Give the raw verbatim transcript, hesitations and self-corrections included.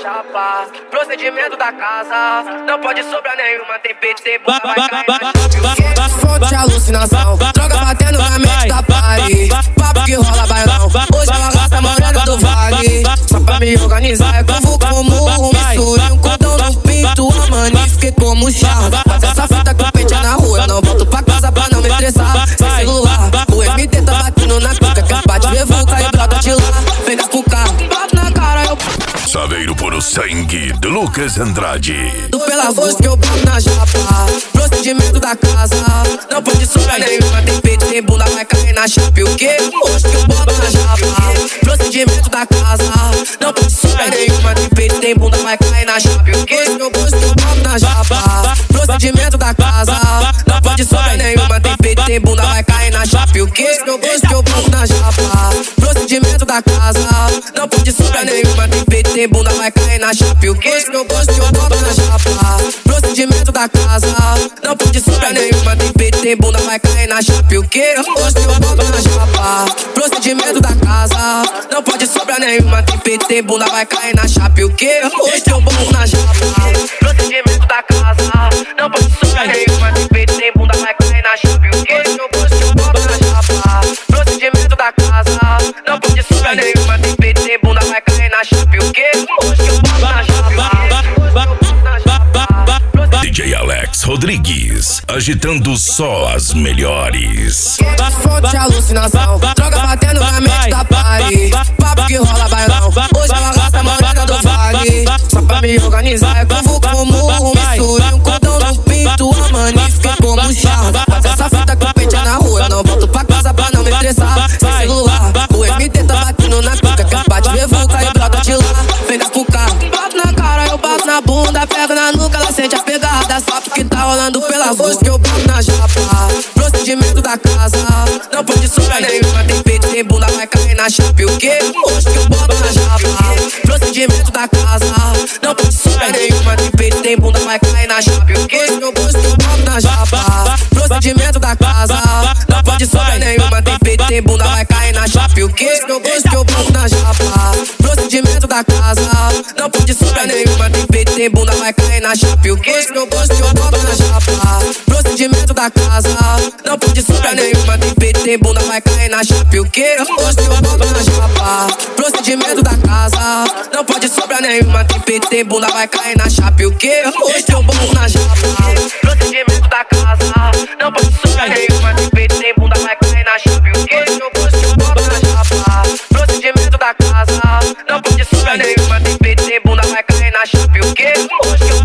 chapa. Procedimento da casa, não pode sobrar nenhuma. Tem peito, tem bunda, vai cair na chapa. Fonte alucinação, droga batendo na mente da party. Papo que rola bailão, hoje ela gasta a morena do vale. Só pra me organizar é como como misture um cordão no pinto, a mani fiquei como charme. Faz essa fita com o pente na rua, eu não volto pra casa pra não me estressar. Sem celular, o M D tá batendo na pica, que bate revolta e brota de lá. Vem cá pro carro, bate na cara, eu Saveiro puro sangue do Lucas Andrade. do pela voz que eu boto na chapa. Procedimento da casa, não pode sobrar nenhuma. Tem peito, tem bunda, vai cair na chapa. E o que? Hoje que eu boto na chapa. Procedimento da casa, não pode sobrar nenhuma. Tem peito, tem bunda, vai cair na chapa. E o que? Eu gosto que eu boto na chapa. Procedimento da casa, não pode sobrar nenhuma. Tem peito, tem bunda, vai cair na chapa. E o que? Eu gosto que eu boto na chapa. Procedimento da casa, não pode sobrar nenhuma. Tem peito, tem bunda, vai cair na chapa. E o que? Eu gosto que eu boto na chapa. Procedimento da casa, não pode sobrar nenhuma. Tem peito, tem bunda, vai cair na chapa. E o que? Hoje eu boto na chapa. Procedimento da casa, não pode sobrar nenhuma. Tem peito, tem bunda, vai cair na chapa. E o que? Hoje eu boto na chapa. Procedimento da casa, não pode sobrar nenhuma. Tem peito, tem bunda, vai cair na chapa. E o que? Eu gosto que eu boto na chapa. Procedimento da casa, não pode sobrar nenhuma. Tem peito, tem bunda, vai cair na chapa. E o que? Hoje eu boto na chapa. D J Alex Rodrigues, agitando só as melhores. Fonte alucinação, droga batendo na mente da party. Papo que rola bailão, hoje ela gasta a morena do vale. Só pra me organizar é como como misture um cordão no pinto, a mani fiquei como charme. Faz essa fita com o pente na rua, eu não volto pra casa pra não me estressar. Sem celular, o M D tá batendo na pica, que bate revolta e brota de lá. Vem cá pro carro, bato na cara, eu bato na bunda, pego na nuca, ela sente a pegada. Sabe que tá rolando pela voz que eu boto na chapa. Procedimento da casa, não pode sobrar nenhuma. Tem peito, tem bunda, vai cair na chapa. E o que? Hoje que eu boto na chapa. Procedimento da casa, não pode sobrar nenhuma. Tem peito, tem bunda, vai cair na chapa. E o que? Eu gosto que eu boto na chapa. Procedimento da casa, não pode sobrar nenhuma. Tem peito, tem bunda, vai cair na chapa. E o que? Eu gosto que eu boto na chapa. Procedimento da casa, não pode sobrar nenhuma. Tem peito, tem bunda, vai cair na chapa. E o que? Eu gosto que eu boto na chapa. Procedimento da casa, não pode sobrar nenhuma. Tem peito, tem bunda, vai cair na chapa. E o que? Hoje que eu boto na chapa. Procedimento da casa, não pode sobrar nenhuma. Tem peito, tem bunda, vai cair na chapa. E o que? Hoje que eu boto na chapa. Procedimento da casa, não pode sobrar nenhuma. Tem peito, tem bunda, vai cair na chapa. E o que? Eu gosto que eu boto na chapa. Procedimento da casa, não pode sobrar nenhuma. Tem peito, tem bunda, vai cair na chapa. E o que? Hoje que eu